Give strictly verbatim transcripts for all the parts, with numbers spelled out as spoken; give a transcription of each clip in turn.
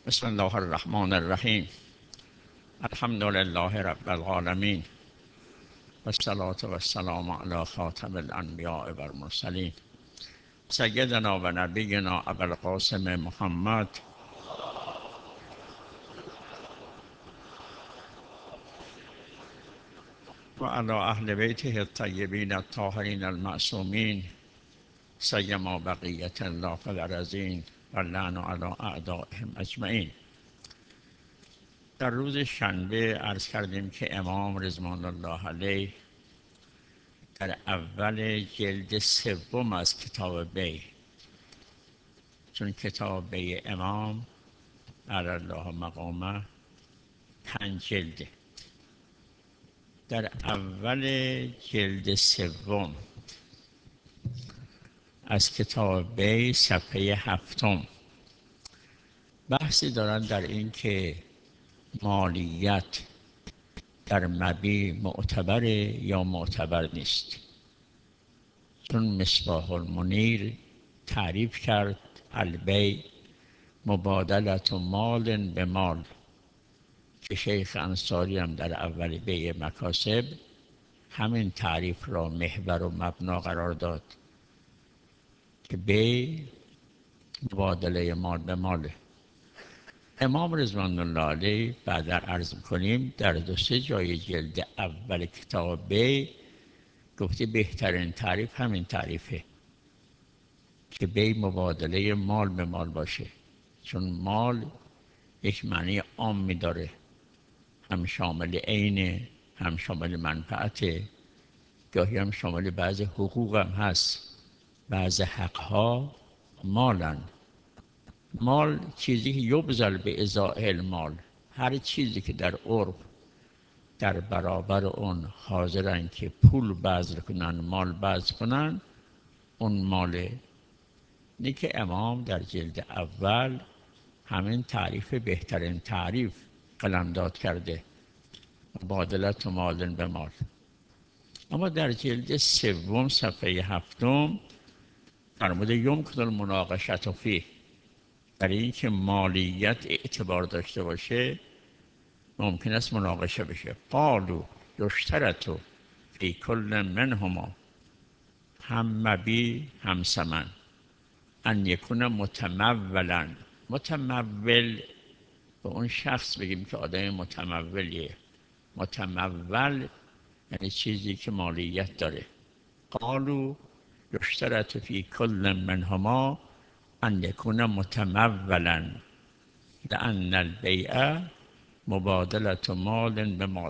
بسم الله الرحمن الرحیم. الحمد لله رب العالمین و الصلاة و السلام علی خاتم الانبیاء و المرسلین سیدنا و نبینا ابوالقاسم محمد و علی اهل بیته الطیبین الطاهرین المعصومین سیما بقیت الله فی الارضین و اللعن علی اعدائهم اجمعین. در روز شنبه عرض کردیم که امام رضوان الله علیه در اول جلد سوم از کتاب بی، چون کتاب بی امام علی الله مقامه پنج جلده، در اول جلد سوم از کتاب بی صفحه هفتم بحثی دارن در این که مالیت در مبیع معتبر یا معتبر نیست. چون مصباح المنیر تعریف کرد البیع مبادلت مال به مال، که شیخ انصاری هم در اول بیع مکاسب همین تعریف را محور و مبنا قرار داد که بیع مبادله مال به ماله. امام رضوان الله علیه بعد عرض کنیم در دو سه جای جلد اول کتاب بی گفته بهترین تعریف همین تعریفه که بی مبادله مال به مال باشه، چون مال یک معنی عامی داره، هم شامل عینه، هم شامل منفعته، گاهی هم شامل بعض حقوق هم هست. بعض حقها مالن. مال چیزی که یبذل به ازاء المال، هر چیزی که در عرف در برابر اون حاضرن که پول بذل کنن، مال بذل کنن، اون ماله. اینه که امام در جلد اول همین تعریف بهترین تعریف قلمداد کرده، مبادلت مال به مال. اما در جلد سوم صفحه هفتم فرموده یمکن المناقشة فیه، در این که مالیت اعتبار داشته باشه ممکن است مناقشه بشه. قالوا یشترط فی کل منهما، هم مبیع هم ثمن، ان یکون متمولا. متمول به اون شخص بگیم که آدم متمولیه. متمول یعنی چیزی که مالیت داره. قالوا یشترط فی کل منهما ان یکون متمولا لأن البیع مبادلت مال به مال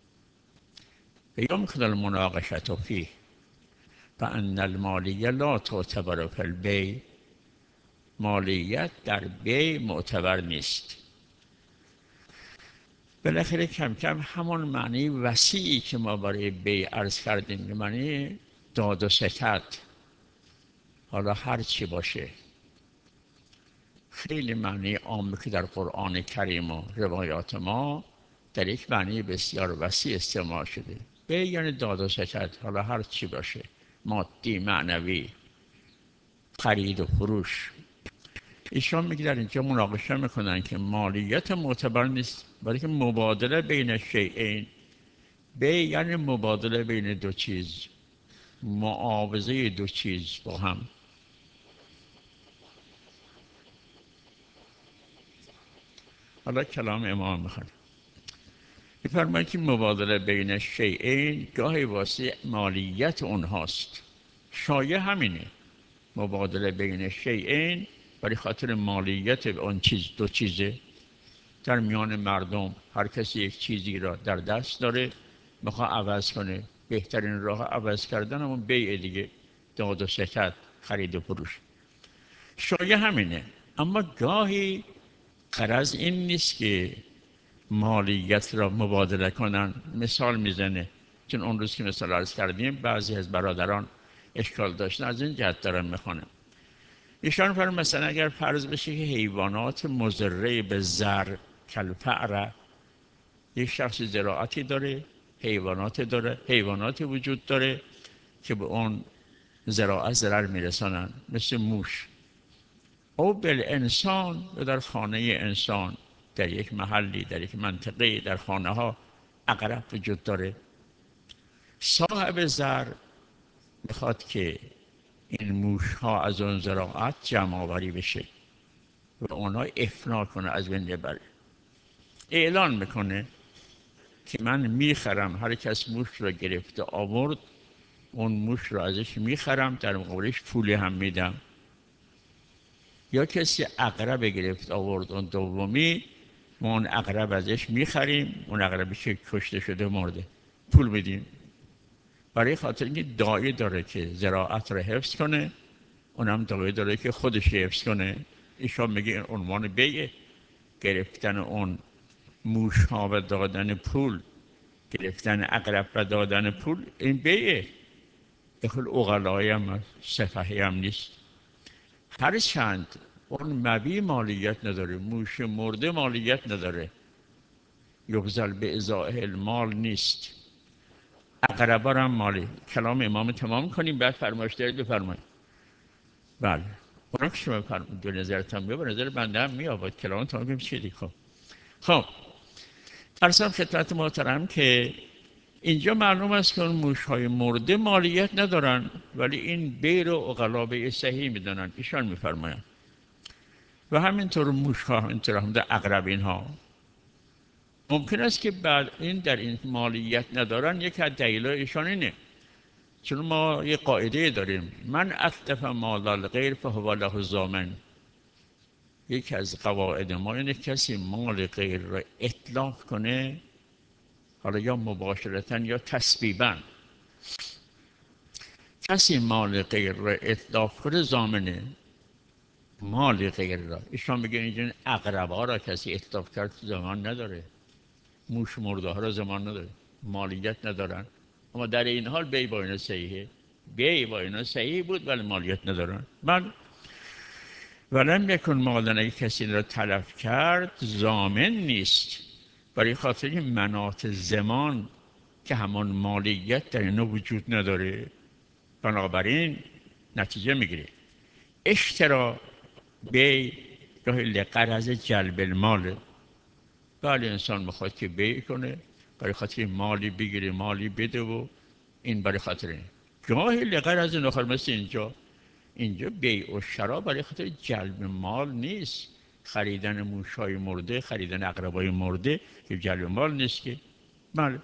یمکن المناقشة فیه فان المالیه لا تعتبر فی البیع. مالیت در بیع معتبر نیست. بالاخره کم کم همون معنی وسیعی که ما برای بیع عرض کردیم، معنی داد و ستد، حالا هر چی باشه، خیلی معنی عامی که در قرآن کریم و روایات ما در یک معنی بسیار وسیع استعمال شده. بیع یعنی داد و ستد، حالا هر چی باشه، مادی، معنوی، خرید و فروش. ایشان میگه در اینجا مناقشه میکنن که مالیت معتبر نیست، بلکه مبادله بین شیئین. بیع یعنی مبادله بین دو چیز، معاوضه دو چیز با هم. حالا کلام امام میخواد میفرماید که مبادله بین شیئین گاهی واسه مالیت اونهاست. شایع همینه، مبادله بین شیئین برای خاطر مالیت اون چیز، دو چیزه. در میان مردم هر کسی یک چیزی را در دست داره میخواد عوض کنه، بهترین راه عوض کردن همون بیع دیگه، داد و ستد، خرید و فروش. شایع همینه. اما گاهی غرض این نیست که مالیت را مبادله کنن. مثال میزنه، چون اون روز که مثال عرض کردیم بعضی از برادران اشکال داشتن، از این جهت دارم میخونم. ایشان فرمودن مثلا اگر فرض بشه که حیوانات مضره به زر کالفأر، یک شخص زراعتی داره، حیوانات داره، حیواناتی وجود داره که به اون زراعت ضرر میرسانن، مثل موش. او بالانسان، و در خانه انسان، در یک محلی، در یک منطقه، در خانه ها عقرب وجود داره. صاحب زر میخواد که این موش ها از اون زراعت جمع آوری بشه و اونا افنا کنه، از بین ببره. اعلان میکنه که من میخرم، هر کس موش رو گرفته آورد اون موش رو ازش میخرم، در مقابلش پولی هم میدم. یا کسی عقرب گرفت آورد اون دومی، ما اون عقرب ازش میخریم، اون عقربی که کشته شده مرده پول میدیم. برای خاطر اینکه دایه داره که زراعت رو حفظ کنه، اونم دایه داره که خودش حفظ کنه. ایشان میگه عنوان بیه، گرفتن اون موش ها و دادن پول، گرفتن عقرب و دادن پول، این بیه. دخل اغلایی هم هست، سفهی هم نیست. هر چند اون مبی مالیت نداره، موش مرده مالیت نداره، یغزل به ازائه المال نیست. عقربا هم مالی. کلام امام تمام کنیم بعد فرمایش دارید بفرمایید. بله اونم که شما فرمایید دو نظرتان بیا، به نظر بنده هم می آباد کلام تمام کنیم چی دیگه. خب خب ارسم خدمت محترم که اینجا معلوم است که اون موشهای مرده مالیت ندارن، ولی این بیر و اغلابه صحیح میدانن، ایشان میفرمایند. و همینطور موشها، همینطور هم در عقربین ها ممکن است که بعد این در این مالیت ندارن. یک از دلیل ایشان اینه چون ما یه قاعده داریم، من اتلف مال الغیر فهو له ضامن. یکی از قواعد ما اینه کسی مال غیر را اتلاف کنه، حالا یا مباشرتا یا تسبیبا، کسی مال غیر را اتلاف کنه ضامنه مال غیر را. ایشان میگن اینجا عقربا را کسی اتلاف کرد زمان نداره، موش مرده ها را زمان نداره، مالیت ندارن. اما در این حال بی با اینا صحیحه، بی با اینا صحیح بود ولی مالیت ندارن. من ولم یکن مالن، اگه کسی را تلف کرد ضامن نیست، برای خاطر این مناط زمان که همان مالیت در اینا وجود نداره. بنابراین نتیجه میگیره اشترا بی گاهی لقرض جلب المال. بله انسان میخواد که بی کنه، برای خاطر مالی بگیره مالی بده، و این برای خاطر این. گاهی لقرض نخور، مثل اینجا اینجا بیع و شرا برای خاطر جلب مال نیست. خریدن موشای مرده، خریدن عقربای مرده که جلب مال نیست که. بله.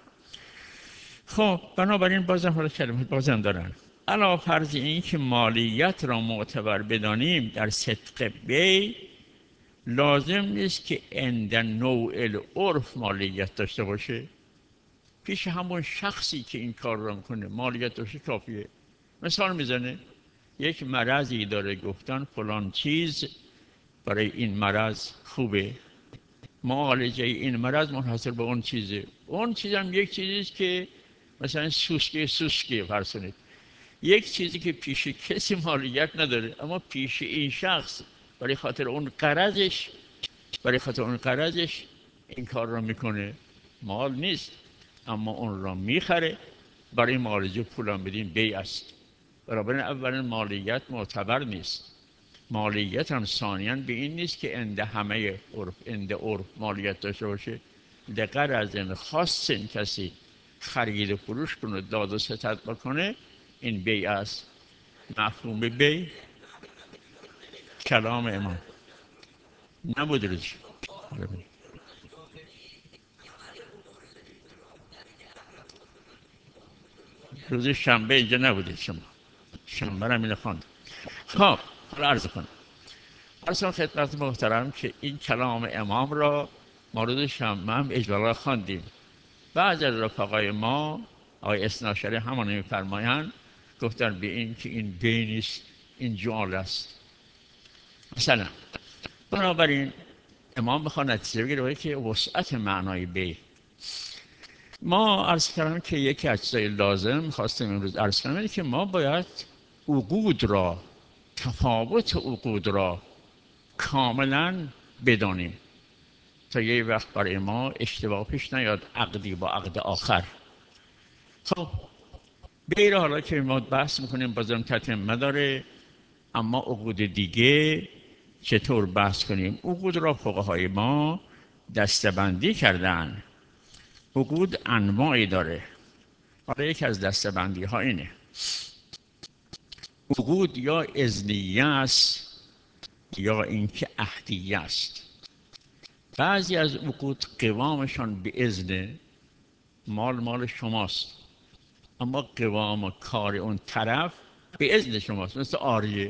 خب بنابراین بازم حالا کلمه بازم دارن. علا فرض این که مالیت را معتبر بدانیم در صدق بی، لازم نیست که عند نوع العرف مالیت داشته باشه. پیش همون شخصی که این کار را میکنه مالیت داشته کافیه. مثال میزنه یک مرضی داره، گفتن فلان چیز برای این مرض خوبه، معالجه این مرض منحصر به اون چیزه. اون چیز هم یک چیزیست که مثلا سوسکی سوسکی فرض کنید، یک چیزی که پیش کسی مالیت نداره، اما پیش این شخص برای خاطر اون قرضش، برای خاطر اون قرضش این کار را میکنه. مال نیست اما اون را میخره، برای معالجه پولم بدین بی است. بنابراین اولا مالیت معتبر نیست. مالیت هم ثانیاً به این نیست که عند همه عرف عند عرف مالیت داشته باشه. دقیقا از این خاص این کسی خرید و فروش کنه، داد و ستد بکنه، این بی است. مفهوم بی کلام امام نبود روش. روز شنبه اینجا نبودید شما، شنبه هم اینو خواند. خب حالا عرض کنم، عرض خدمت محترم که این کلام امام را ما روز شنبه هم اجلالا خواندیم. بعض از رفقای ما آقای اثناعشری همان میفرمایند، گفتن به این که این بی نیست، این جعل است مثلا. بنابراین امام بخواه نتیجه بگیره که وسعت معنای بی. ما عرض کردم که یکی از چیزای لازم خواستم امروز عرض کنم اینه که ما باید عقود را، تفاوت عقود را کاملا بدانیم تا یه وقت برای ما اشتباه پیش نیاد عقدی با عقد آخر. خب بیر حالا که ما بحث میکنیم بازم تتمه داره، اما عقود دیگه چطور بحث کنیم؟ عقود را فقهای ما دسته‌بندی کردن. عقود انواعی داره. حالا یکی از دسته‌بندی ها اینه: عقود یا اذنیه است یا اینکه عهدیه است. بعضی از عقود قوامشان به اذن، مال مال شماست، اما قوام و کار اون طرف به اذن شماست. مثل آریه.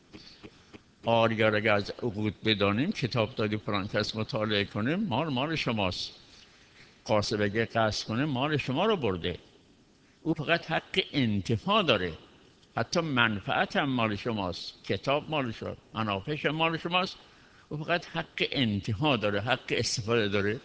آریه را اگر از عقود بدانیم، کتاب دادی فلان کس مطالعه کنیم، مال مال شماست. قاصد اگه قصد کنه مال شما رو برده، او فقط حق انتفاع داره. حتی منفعت هم مال شماست، کتاب مال شما، منافعش هم مال شماست، او فقط حق انتفاع داره، حق استفاده داره.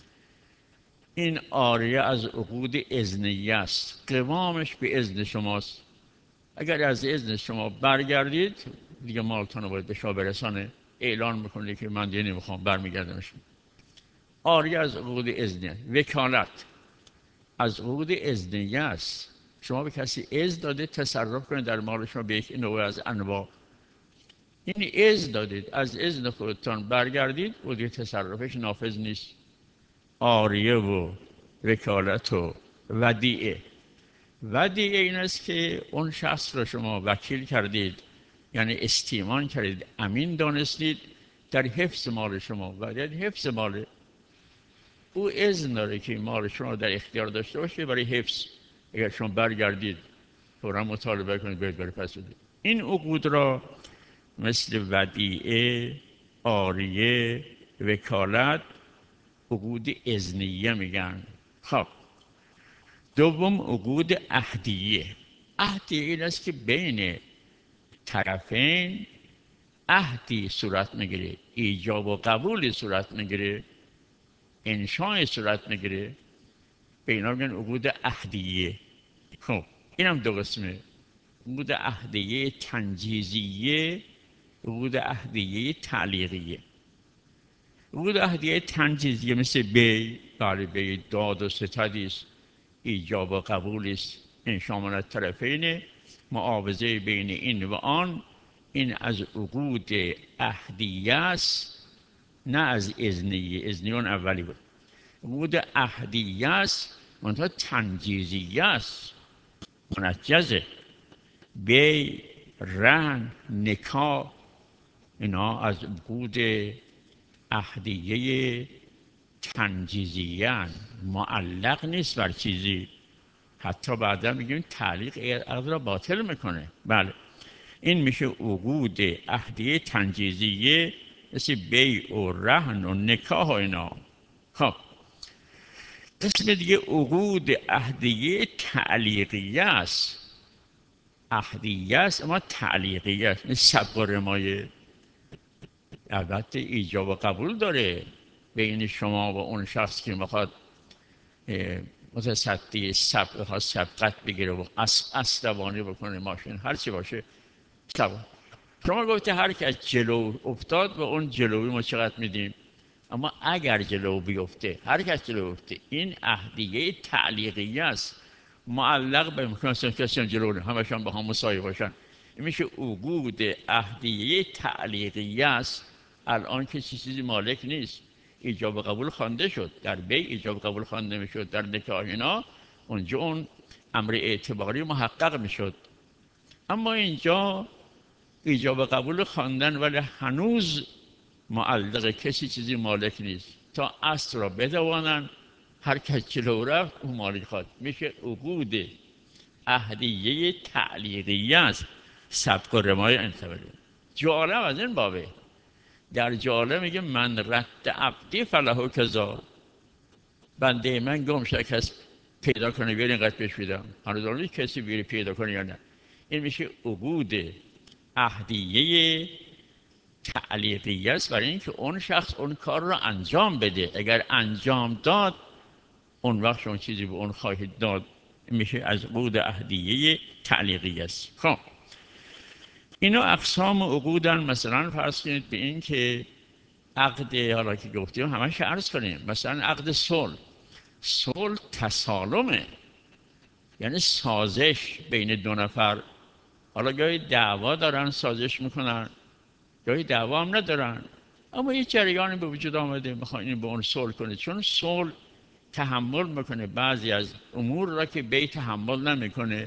این آریه از عقود اذنیه است، قوامش به اذن شماست. اگر از اذن شما برگردید دیگه مالتون رو باید به شما برسانه، اعلان میکنه که من دیگه نمیخوام، برمیگردمش. آریه از عقود اذنیه. وکالت از عقود اذنیه است. شما به کسی اذن داده تصرف کنه در مال شما به یک نوع از انواع. این اذن دادید، از اذن خودتان برگردید و دیگه تصرفش نافذ نیست. آریه و وکالت و ودیعه. ودیعه این است که اون شخص را شما وکیل کردید، یعنی استیمان کردید، امین دانستید در حفظ مال شما، و یعنی حفظ مال او اذن داره که مال شما در اختیار داشته باشه برای حفظ. اگر شما برگردید فوراً مطالبه کنید باید بری پس بدید. این عقود را مثل ودیعه، آریه، وکالت، عقود اذنیه میگن. خب دوم عقود عهدیه. عهدیه این است که بین طرفین عهدی صورت میگیره، ایجاب و قبولی صورت میگیره، انشای صورت میگیره، به اینا میگن عقود عهدیه. خب این هم دو قسمه: عقود عهدیه تنجیزیه، عقود عهدیه تعلیقیه. عقود عهدیه تنجیزیه مثل بی، بله بی داد و ستدی است، ایجاب و قبول است، انشا من الطرفین، معاوضه بین این و آن. این از عقود عهدیه است، نه از اذنیه. اذنیه اون اولی بود. عقود عهدیه است منتها تنجیزیه است، منجزه. بی، رهن، نکاح، اینا از عقود عهدیه تنجیزیه هستند، معلق نیست بر چیزی. حتی بعدا میگیم تعلیق عقد را باطل میکنه. بله این میشه عقود عهدیه تنجیزیه، مثل بیع و رهن و نکاح و اینا. خب قسم دیگه عقود عهدیه تعلیقیه است. عهدیه است اما تعلیقیه است، مثل سبق و رمایه. البته ایجاب و قبول داره بین شما و اون شخص که میخواد متصدی سبق، خواست سبقت بگیره و اسبانی بکنه، ماشین هر چی باشه سبق. شما گفته هر که از جلو افتاد و اون جلوی ما چقدر میدیم، اما اگر جلو بیفته، هر کس جلو بیفته، این عهدیه تعلیقیه است، معلق به امکان است کسی جلو نه، همشان با هم مساوی باشن. این میشه عقود عهدیه تعلیقیه است. الان کسی چیزی مالک نیست، ایجاب و قبول خوانده شد، در بیع ایجاب و قبول خوانده میشد، در نکاح اینا اونجا اون امر اعتباری محقق میشد. اما اینجا ایجاب و قبول خواندن ولی هنوز معلق، کسی چیزی مالک نیست، تا اصل را بدوانن، هر کس جلو رفت اون مالک خواد. میشه عقود عهدیه تعلیقیه است، سبق و رمای انتباره. جالب از این بابه، در جالب میگه من رد عبدی فله کذا، بنده من گم شد کس پیدا کنه بیار اینقدر پیش بیدم، هنوز کسی بیاری پیدا کنه یا نه. این میشه عقود عهدیه تعلیقیه است، برای اینکه اون شخص اون کار را انجام بده. اگر انجام داد اون وقت شما چیزی به اون خواهید داد. میشه از عقود عهدیه تعلیقیه است. خب اینا اقسام عقودن. مثلا فرض کنید به این که عقد، حالا که گفتیم همش عرض کنیم، مثلا عقد صلح. صلح تسالمه، یعنی سازش بین دو نفر. حالا گاهی دعوا دارن سازش میکنن، جای دعوا هم ندارن، اما یه جریانی به وجود آمده میخوان این به اون صلح کنه، چون صلح تحمل میکنه بعضی از امور را که بی تحمل نمیکنه.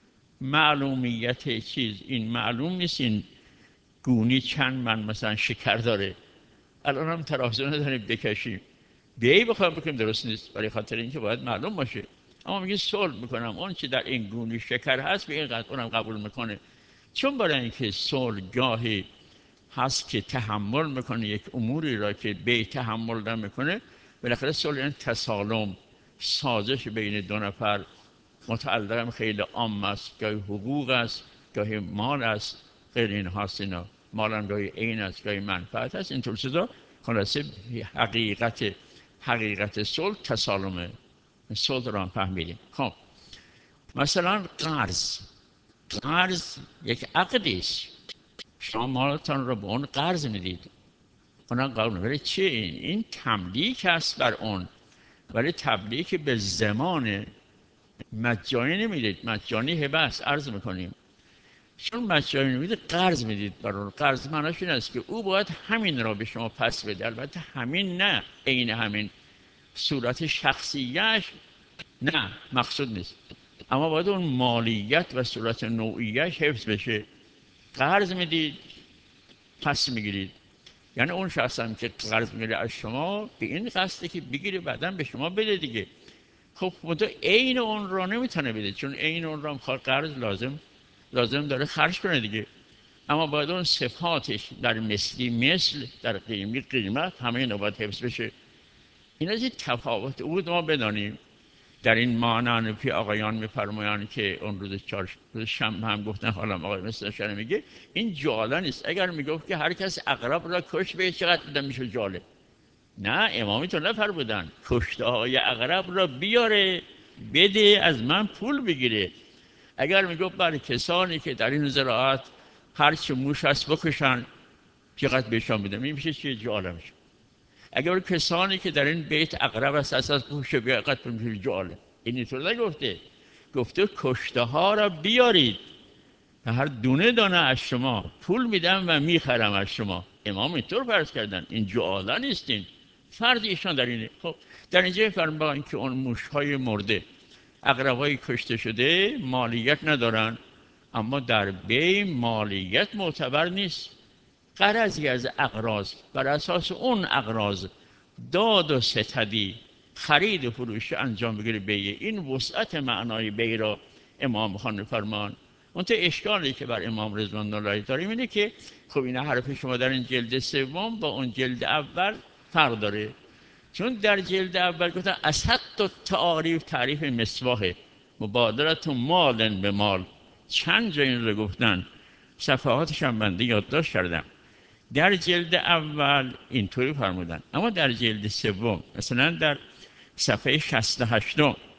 معلومیت چیز این معلوم نیست این گونی چند من مثلا شکر داره، الان هم ترازو نداریم بکشیم بیایی بخوایم بکنیم درست نیست، برای خاطر اینکه باید معلوم باشه. اما میگه صلح میکنم اون چی در این گونی شکر هست به این قدر اونم قبول میکنه، چون برای اینکه صلح گاهی هست که تحمل میکنه یک اموری را که بی تحمل نمیکنه. بالاخره صلح یعنی تسالم، سازش بین دو نفر، متعلقم خیلی عام است، گاهی حقوق است، گاهی مال است، غیر این هاست. اینا مال هم گاهی عین است، گاهی منفعت است، اینطور چیزا. خلاصه حقیقت حقیقت صلح تسالمه. صلح را هم فهمیدیم. خب مثلا قرض، قرض یک عقدی است، شما مالتان را به اون قرض میدید، اونا قانون، ولی چی این؟ این تملیک است بر اون، ولی تملیک به زمان مجانی نمیدید، مجانی هبه است، عرض میکنیم. چون مجانی نمیدید قرض میدید بر اون. قرض معناش این است که او باید همین را به شما پس بده، البته همین نه عین همین، صورت شخصیش نه مقصود نیست، اما باید اون مالیت و صورت نوعیش حفظ بشه. قرض میدید پس میگیرید، یعنی اون شخص هم که قرض میگیره از شما به این قصده که بگیره بعداً به شما بده دیگه. خب منتها عین اون را نمیتونه بده، چون عین اون را میخواد قرض لازم لازم داره خرج کنه دیگه، اما باید اون صفاتش در مثلی مثل، در قیمی قیمت، همه اینا باید حفظ بشه. این از این تفاوت بود ما بدانیم. در این معنی که آقایان میفرمایند که اون روز چهار روز شنبه هم گفتن، حالا آقای مستشار میگه این جاله نیست. اگر میگفت که هر کس عقرب را کش به چقدر بدن میشه جاله، نه امامی تو نفرمودن کشته های عقرب را بیاره بده از من پول بگیره. اگر میگفت برای کسانی که در این زراعت هر چه موش هست بکشن چقدر بهشان بدم، این میشه چیه؟ جاله میشه. اگر کسانی که در این بیت عقرب است اساس پوشه بیاقت میشه جاله. این اینطور نگفته، گفته کشته ها را بیارید و هر دونه دانه از شما پول میدم و میخرم از شما. امام اینطور فرض کردن، این جعاله نیستین، فرض ایشان در اینه. خب در اینجا فرمان که اون موشهای مرده، عقربای کشته شده مالیت ندارن، اما در بی مالیت معتبر نیست. قرضی از اقراض بر اساس اون اقراض داد و ستدی، خرید و فروش انجام بگیره بیه، این وسعت معنای بی را امام خان فرمان. اون تو اشکالی که بر امام رضوان الله داریم اینه که خب این حرف شما در این جلد سوم با اون جلد اول فرق داره، چون در جلد اول گفتن اسحت و تعاریف تعریف مصباحه، مبادرت و مال به مال، چند جا این رو گفتن، صفحاتش هم بنده یادداشت کردم. در جلد اول اینطوری فرمودن، اما در جلد سوم مثلا در صفحه شصت و هشت،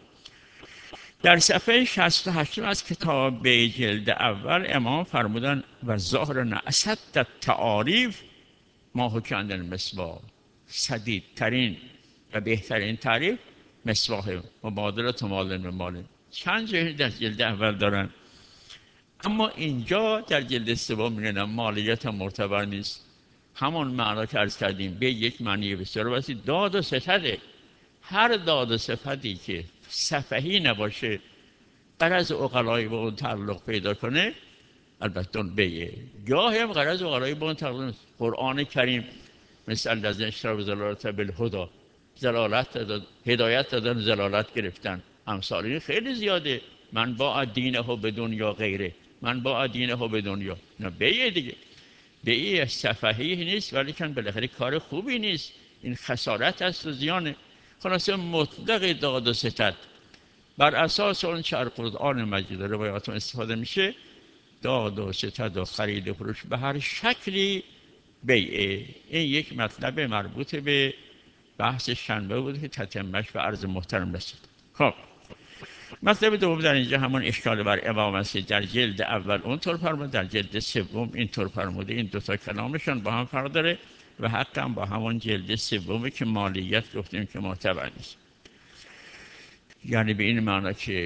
در صفحه شصت و هشت از کتاب جلد اول امام فرمودن و ظاهر نعست تعاریف ما حکند المصباح، سدید ترین و بهترین تعریف مصباح، مبادرت مال به مال. چند جایی در جلد اول دارن، اما اینجا در جلد سوم میگن مالیت هم معتبر نیست. همون معنا که عرض کردیم به یک معنی بسیار وسیع، داد و ستده. هر داد و ستدی که سفهی نباشه، غرض عقلایی به اون تعلق پیدا کنه، البته اون بیه. گاهی هم غرض عقلایی به اون تعلق نیست. قرآن کریم مثل از اشتراب زلالت بالهدا، زلالت دادن، هدایت دادن، زلالت گرفتن، امثال این خیلی زیاده. من با دینه به دنیا غیره، من با دینه به دنیا، نه بیه دیگه. بیه صفحی نیست، ولی کن بالاخره کار خوبی نیست، این خسارت است و زیانه. خلاصه مطلق داد و ستد بر اساس اون چه قرآن مجید روایات استفاده میشه، داد و ستد و خرید و فروش به هر شکلی بیعه. این یک مطلب مربوط به بحث شنبه بود که تتمش و عرض محترم رسید. خب مطلب دوم در اینجا همون اشکال بر امام است. در جلد اول اونطور فرموده، در جلد سوم اینطور فرموده. این دوتا کلامشان با هم فرق داره و حتی هم با همون جلد سومی که مالیت گفتیم که معتبر نیست. یعنی به این معنی که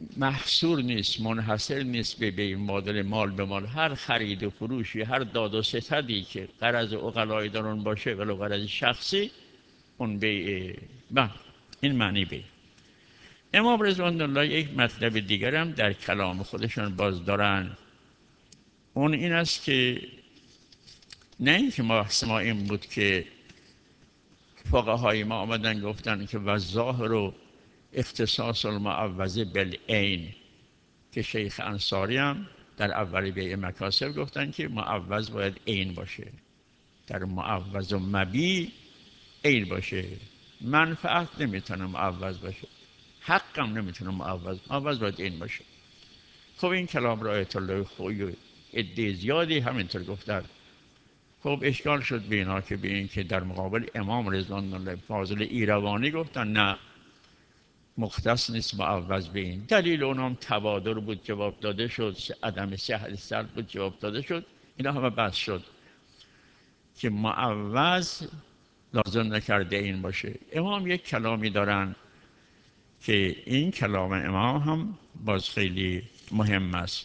محصور نیست، منحصر نیست به به این مدل مال به مال. هر خرید و فروشی، هر داد و ستدی که غرض عقلای در اون باشه ولو غرض شخصی، اون بیع. بله، این معنی بیع. امام رضوان الله یک مطلب دیگر هم در کلام خودشان باز دارن، اون این است که نه اینکه بحث ما این بود که فقهای ما آمدن گفتن که و ظاهر و اختصاص المعوضه بالعین، که شیخ انصاری هم در اول بیع مکاسب گفتن که معوض باید عین باشه، در معوض و مبیع عین باشه. منفعت نمیتونه معوض باشه، حقم نمیتونه معوض، معوض باید عین باشه. خب این کلام را آیت الله خویی و عده زیادی همینطور گفتن. خب اشکال شد به اینا که به این که در مقابل امام رضوان الله فاضل ایروانی گفتن نه، مختص نیست معوض به این. دلیل اونم تبادر بود، جواب داده شد، عدم صحت سر بود، جواب داده شد. اینا همه بس شد که معوض لازم نکرده این باشه. امام یک کلامی دارن که این کلام امام هم باز خیلی مهم است.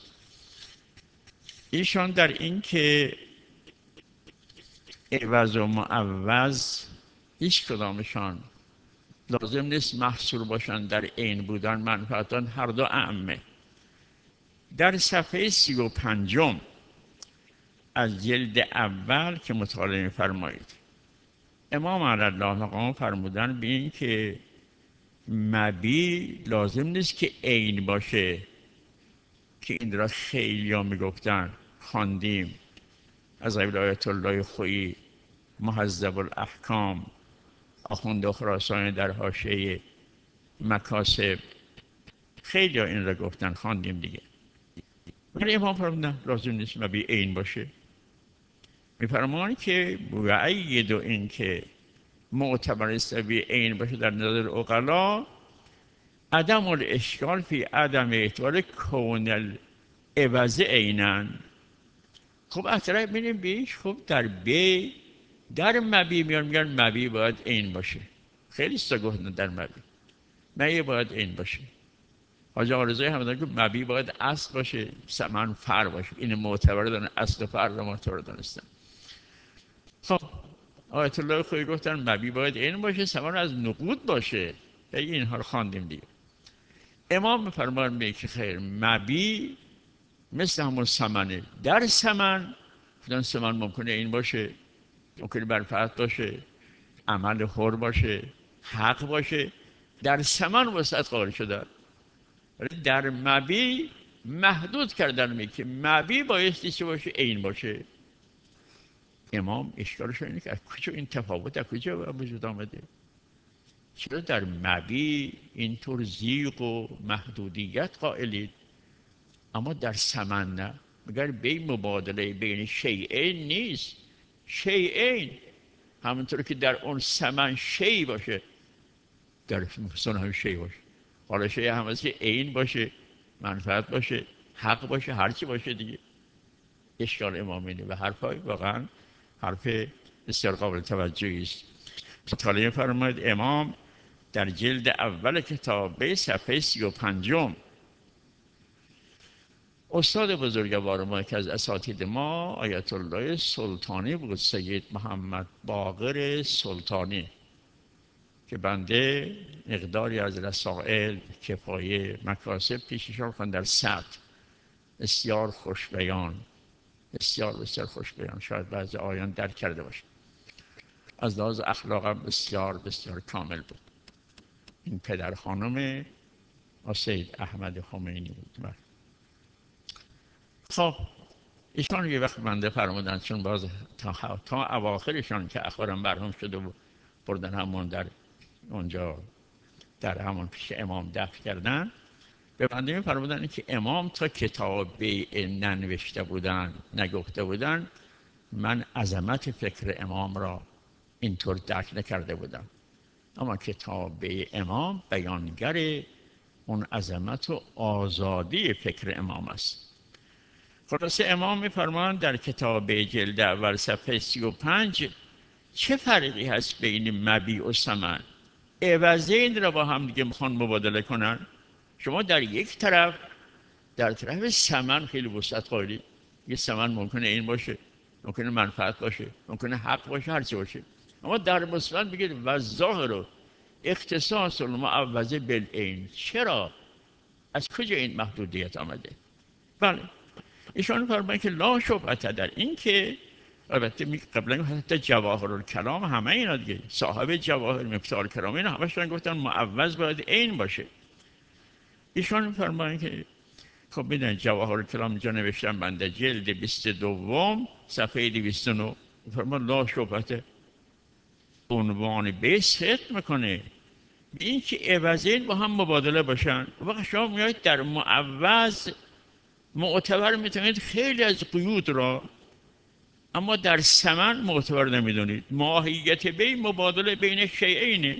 ایشان در این که عوض و معوض هیچ کدامشان لازم نیست محصور باشن در عین بودن منفعتان، هر دو اعمه. در صفحه سی و پنجم از جلد اول که مطالعه می‌فرمایید، امام علی الله مقام فرمودن به این که مبی لازم نیست که عین باشه، که این را خیلی ها میگفتن، خواندیم از قبل آیت الله خویی مهذب الاحکام، آخوند خراسانی در حاشیه مکاسب، خیلی ها این را گفتن، خواندیم دیگه. ولی امام فرمودن لازم نیست مبی عین باشه. میفرمان که بعید و این که معتبر است مبی عین باشه در نظر عقلا، عدم الاشکال فی عدم اعتبار کون العوض عینا. خب اصلا ببینیم بیش، خب در بی در مبی میان میگن مبی باید عین باشه. خیلی ستا گفتن در مبی مبی باید عین باشه. حاجی آرزوی همه که مبی باید اصل باشه، ثمن فرع باشه. این معتبر دارن، اصل و فرع معتبر دانستن. خب آیت الله خویی گفتن مبی باید عین باشه، ثمن از نقود باشه. دیگه اینها رو خواندیم دیگه. امام میفرمان میگه که خیر، مبی مثل همون ثمنه. در ثمن خودن ثمن ممکنه این باشه، ممکنه منفعت باشه، عمل حر باشه، حق باشه، در ثمن وسعت قائل شدن. ولی در مبی محدود کردن میگه که مبی بایستی چه باشه؟ عین باشه. امام اشکالش اینه که از کجا این تفاوت از کجا وجود آمده؟ چرا در مبی اینطور زیغ و محدودیت قائلید اما در ثمن نه؟ مگر بی مبادله بین شیئین نیست؟ شیئین همونطور که در اون ثمن شی باشه، در مثلا هم شی باشه. حالا شی هم از که عین باشه، منفعت باشه، حق باشه، هرچی باشه دیگه. اشکال امام اینه و حرفای واقعا حرف بسیار قابل توجهی است. مطالعه فرماید امام در جلد اول کتاب صفحه سی و پنجم، استاد بزرگوار ما که از اساتید ما آیت الله سلطانی بود، سید محمد باقر سلطانی، که بنده مقداری از رسائل کفایه مکاسب پیششان خوندم در سطح. بسیار خوش بیان، بسیار بسیار خوش بیان، شاید بعضی آیان درک کرده باشه. از لحاظ اخلاق بسیار بسیار کامل بود. این پدر خانم سید احمد خمینی بود. خب ایشان یه وقت بنده فرمودن، چون باز تا, تا اواخرشان که اخبارم برهم شده و بردن همون در اونجا در همون پیش امام دفن کردن، به بنده می فرمودن که امام تا کتاب ننوشته بودن، نگفته بودن، من عظمت فکر امام را اینطور درک نکرده بودم. اما کتاب امام بیانگر اون عظمت و آزادی فکر امام است. خلاصه امام می‌فرمایند در کتاب جلد اول صفحه سی و پنج، چه فرقی هست بین مبیع و ثمن؟ عوضین را با هم دیگه میخوان مبادله کنن. شما در یک طرف، در طرف ثمن خیلی وسعت قائلی. یه ثمن ممکنه این باشه، ممکنه منفعت باشه، ممکنه حق باشه، هر چی باشه. اما در مثبت بگید و ظاهر اختصاص المعوضه بالعین. چرا؟ از کجا این محدودیت آمده؟ بله، ایشان فرمایند که لا شبهت در این که البته قبلا حتی جواهر الکلام همه اینا دیگه، صاحب جواهر مفتاح الکلام اینا همش دارن گفتن معوض باید عین باشه. ایشان فرمایند که خب ببینید جواهر الکلام اینجا نوشتم بنده جلد بیست و دو صفحه دویست و نه، فرمان لا شبهت عنوان به صدق میکنه به این که عوضین با هم مبادله باشن. وقت شما میایید در معوض معتبر میتونید خیلی از قیود را، اما در ثمن معتبر نمیدونید. ماهیت بین مبادله بین شیئینه،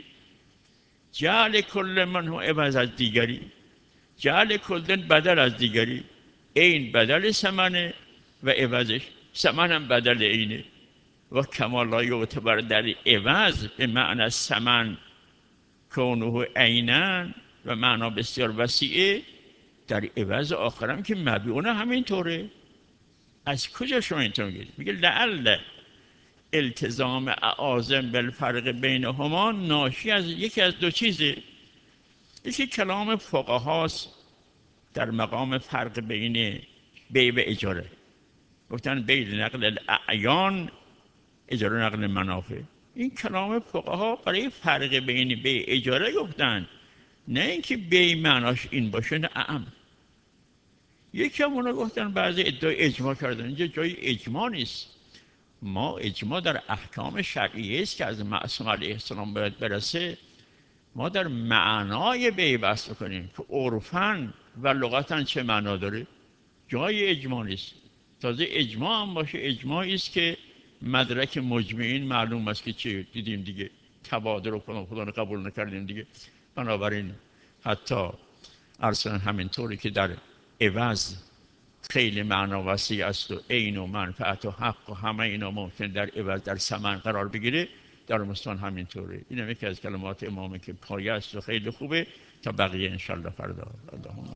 جعل کل منه عوض از دیگری، جعل کل بدل از دیگری. این بدل ثمنه و عوضش، ثمن هم بدل اینه. و کمال لا یعتبر در عوض به معنی ثمن کونه عینن و معنا بسیار وسیعه، در عوض آخرم که مبیونه همینطوره. از کجا شما اینطور میگید؟ میگه لعل التزام اعاظم بالفرق بینهما ناشی از یکی از دو چیزه. یکی کلام فقهاست در مقام فرق بین بیع و اجاره. گفتن بیع نقل الاعیان، اجاره نقل منافع. این کلام فقها برای فرق بین بیع اجاره گفتن، نه اینکه بیع معناش این باشه، نه اعم. یکی هم اونا گفتن بعضی ادعای اجماع کردن، اینجا جای اجماع نیست. ما اجماع در احکام شرعیه است که از معصوم علیه السلام باید برسه. ما در معنای بیع بحث میکنیم که عرفاً و لغتاً چه معنا داره. جای اجماع نیست. تازه اجماع هم باشه، اجماعی است که مدرک مجمعین معلوم است که چه دیدیم دیگه، تبادر و فلان فلان قبول نکردیم دیگه. بنابراین حتی ارسلن همینطوری که در عوض خیلی معنا وسیع است و عین و منفعت و حق و همه اینا ممکن در عوض در ثمن قرار بگیره، در مستان همینطوره. این هم یکی از کلمات امامه که پایه است و خیلی خوبه. تا بقیه انشالله فردا. اللهم